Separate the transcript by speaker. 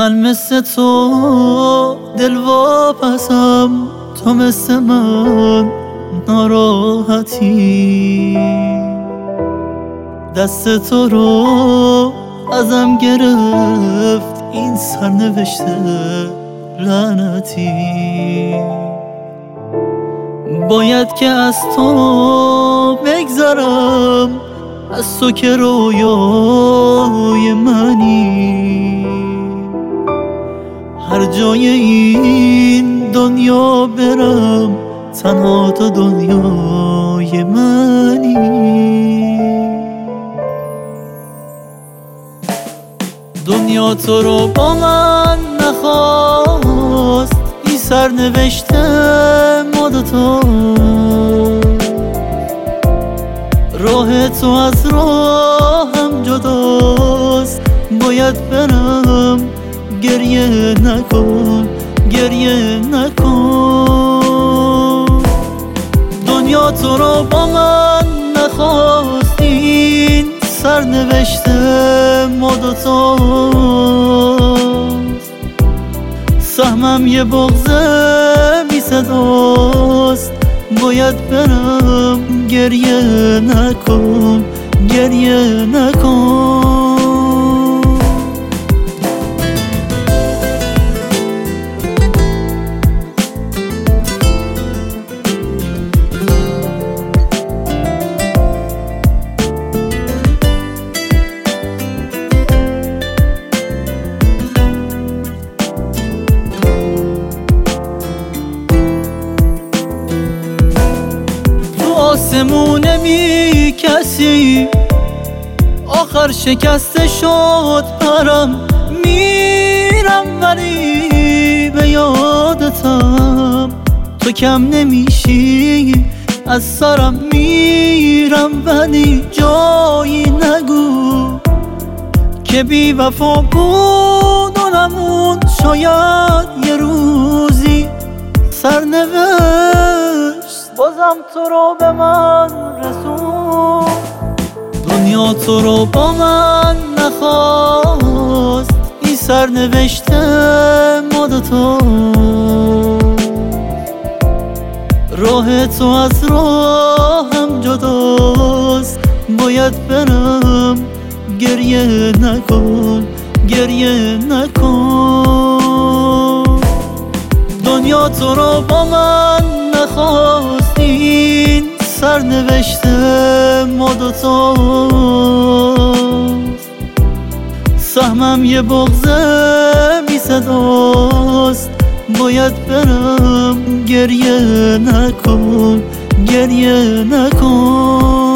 Speaker 1: من مثل تو دل واپسم، تو مثل من ناراحتی. دست تو رو ازم گرفت این سرنوشت لعنتی. باید که از تو بگذرم، از تو که رویای منی. هر جای این دنیا برم، تنها تو دنیای منی. دنیا تو رو با من نخواست، این سرنوشت ما دوتا. راه تو از راهم جداست، باید برم. گریه نکن، گریه نکن. دنیا تو رو با من نخواست، این سرنوشت ما دوتاست. سهمم یه بغضه بی صداست، باید برم. گریه نکن، گریه نکن. آسمونه بی کسی آخر شکسته شد پرم. میرم ولی به یادتم، تو کم نمیشی از سرم. میرم ولی جایی نگو که بی وفا بود و نموند. شاید یه روزی سرنوشت بازم تو رو به من رسون. دنیا تو رو با من نخواست، این سرنوشت ما دوتا. راه تو از راهم جداست، باید برم. گریه نکن، گریه نکن. دنیا تو رو با من نخواست، این سرنوشت ما دوتاست. سهمم یه بغضه بی صداست، باید برم. گریه نکن، گریه نکن.